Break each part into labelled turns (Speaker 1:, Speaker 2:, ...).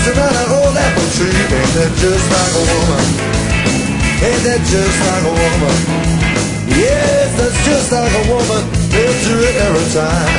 Speaker 1: dancing on an old apple tree. Ain't that just like a woman? Ain't that just like a woman? Yes, that's just like a woman. They'll do it every time.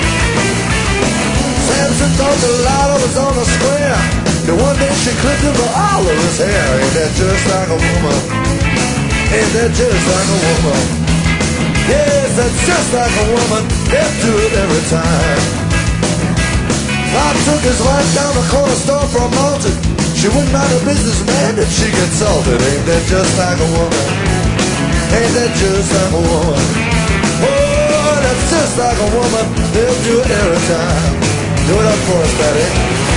Speaker 1: Samson thought Delilah was on the square. The one day she clipped him for all of his hair. Ain't that just like a woman? Ain't that just like a woman? Yes, that's just like a woman. They'll do it every time. God took his wife down the corner store for a malted. She wouldn't mind a businessman if she gets salted. Ain't that just like a woman? Ain't that just like a woman? Oh, that's just like a woman. They'll do it every time. Do it up for us, Betty.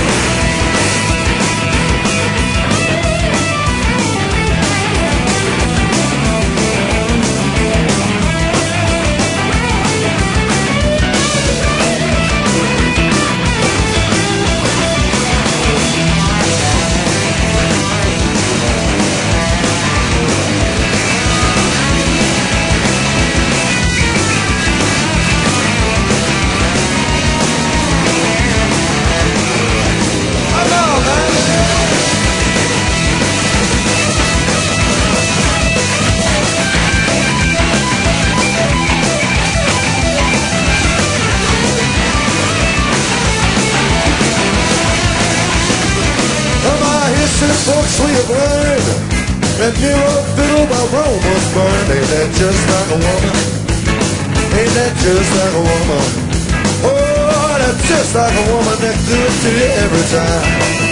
Speaker 1: Folks we have learned that Nero fiddle while Rome was burned. Ain't that just like a woman? Ain't that just like a woman? Oh, that's just like a woman that do it to you every time.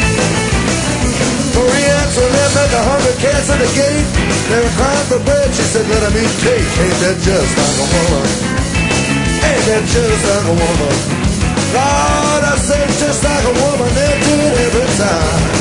Speaker 1: Marie Antoinette met the hungry cats at the gate. They were crying for bread. She said, let them eat cake. Ain't that just like a woman? Ain't that just like a woman? Lord, I say just like a woman. They'll do it every time.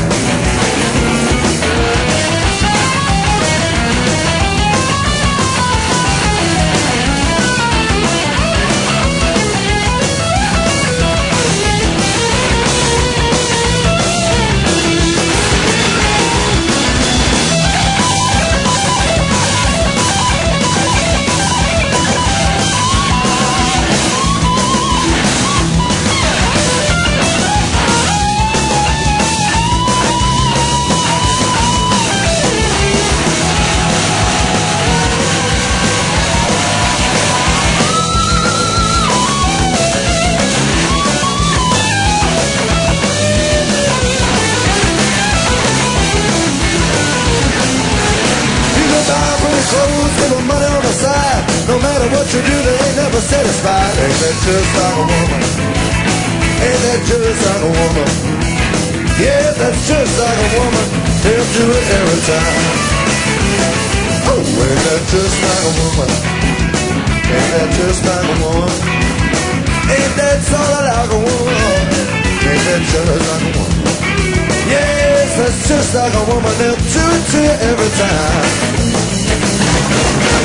Speaker 1: No matter what you do, they ain't never satisfied. Ain't that just like a woman? Ain't that just like a woman? Yeah, that's just like a woman. They'll do it every time. Oh, ain't that just like a woman? Ain't that just like a woman? Ain't that sort of like a woman? Ain't that just like a woman? Yes, that's just like a woman. They'll do it to you every time.